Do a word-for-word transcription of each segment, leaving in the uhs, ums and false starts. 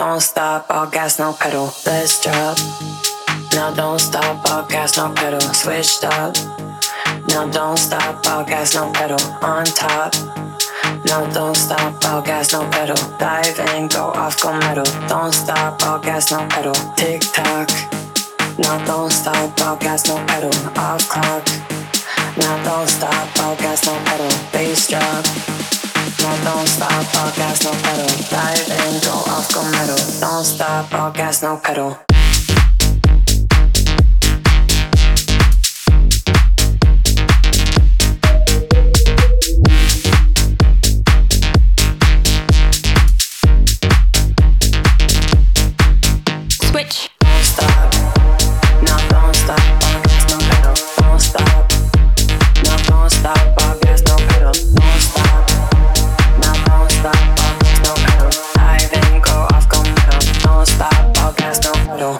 Don't stop, all gas, no pedal. Let's drop. Now don't stop, all gas, no pedal. Switched up. Now don't stop, all gas, no pedal. On top. Now don't stop, all gas, no pedal. Dive in, go off, go metal. Don't stop, all gas, no pedal. Tick tock. Now don't stop, all gas, no pedal. Off clock. Now don't stop, all gas, no pedal. Bass drop. Now don't stop, all gas, no pedal. Dive in, go off, go metal. Don't stop, all gas, no pedal. Switch. Don't stop. Now don't stop, all gas, no pedal. Don't stop. Now don't stop, all gas, no pedal. Don't stop. Now don't stop, all gas, no pedal. Dive in, go off, go metal. Don't stop, all gas, no pedal.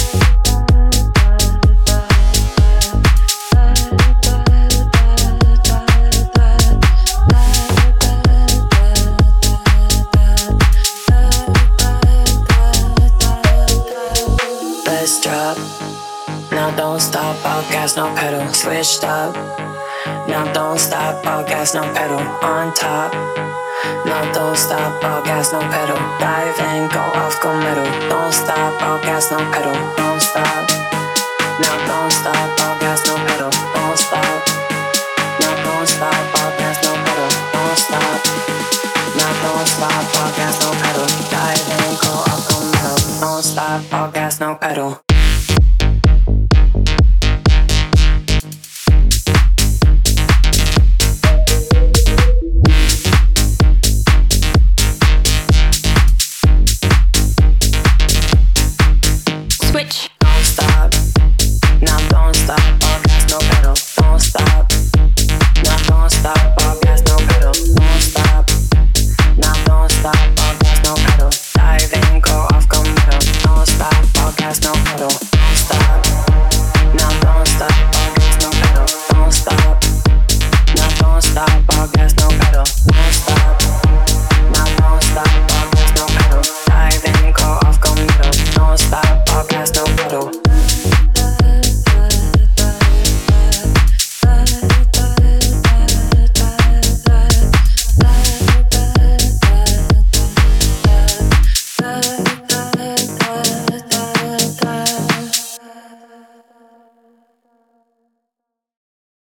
Let's drop. Now don't stop, all gas, no pedal. Switched up. Now don't stop, all gas, no pedal. On top. Now don't stop, all gas, no pedal. Dive in, go off, go metal. Don't stop, all gas, no pedal. Don't stop. Now don't stop, all gas, no pedal. Don't stop. Now don't stop, all gas, no pedal. Don't stop. Now don't stop, all gas, no pedal. Dive in, go off, go metal. Don't stop, all gas, no pedal.